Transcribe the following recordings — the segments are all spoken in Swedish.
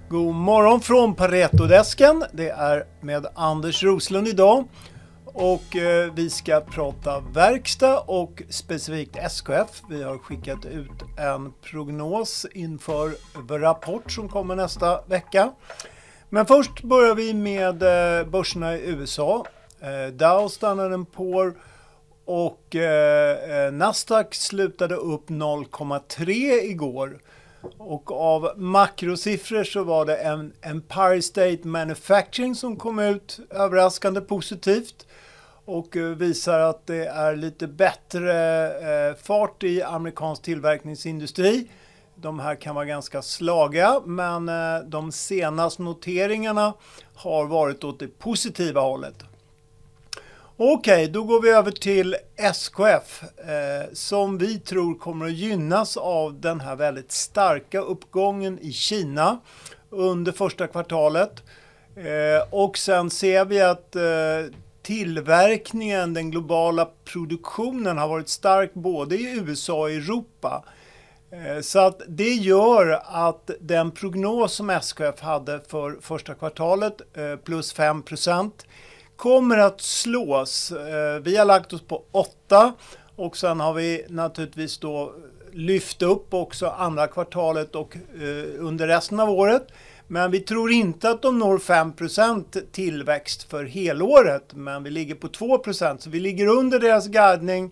God morgon från Paretodesken. Det är med Anders Roslund idag. Och vi ska prata verkstad och specifikt SKF. Vi har skickat ut en prognos inför rapport som kommer nästa vecka. Men först börjar vi med börserna i USA. Dow, Standard & Poor och Nasdaq slutade upp 0,3 igår. Och av makrosiffror så var det en Empire State Manufacturing som kom ut överraskande positivt. Och visar att det är lite bättre fart i amerikansk tillverkningsindustri. De här kan vara ganska slaga, men de senaste noteringarna har varit åt det positiva hållet. Okej, då går vi över till SKF som vi tror kommer att gynnas av den här väldigt starka uppgången i Kina under första kvartalet. Och sen ser vi att tillverkningen, den globala produktionen har varit stark både i USA och Europa. Så att det gör att den prognos som SKF hade för första kvartalet plus 5% kommer att slås. Vi har lagt oss på 8 och sen har vi naturligtvis då lyft upp också andra kvartalet och under resten av året. Men vi tror inte att de når 5% tillväxt för helåret, men vi ligger på 2%. Så vi ligger under deras guidning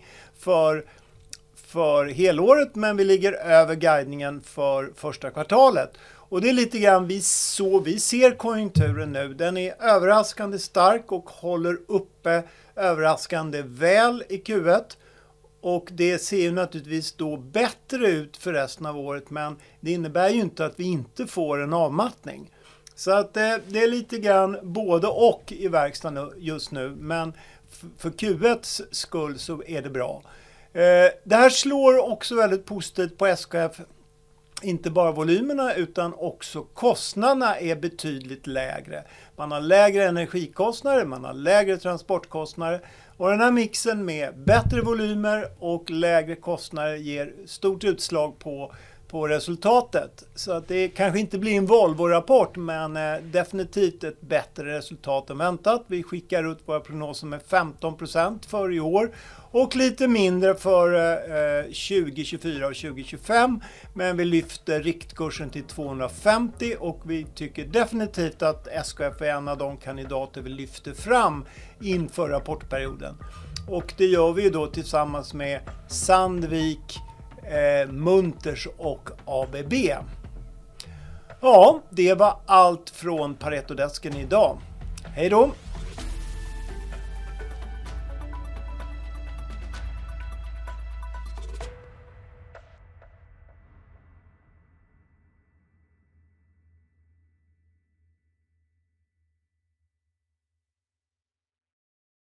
för helåret, men vi ligger över guidningen för första kvartalet. Och det är lite grann vi ser konjunkturen nu. Den är överraskande stark och håller uppe överraskande väl i Q1. Och det ser ju naturligtvis då bättre ut för resten av året, men det innebär ju inte att vi inte får en avmattning. Så att det är lite grann både och i verkstaden just nu, men för Q1s skull så är det bra. Det här slår också väldigt positivt på SKF. Inte bara volymerna utan också kostnaderna är betydligt lägre. Man har lägre energikostnader, man har lägre transportkostnader. Och den här mixen med bättre volymer och lägre kostnader ger stort utslag på resultatet. Så att det kanske inte blir en Volvo-rapport, men definitivt ett bättre resultat än väntat. Vi skickar ut våra prognoser med 15% för i år och lite mindre för 2024 och 2025. Men vi lyfter riktkursen till 250 och vi tycker definitivt att SKF är en av de kandidater vi lyfter fram inför rapportperioden. Och det gör vi då tillsammans med Sandvik, Munters och ABB. Ja, det var allt från Paretodesken idag. Hej då!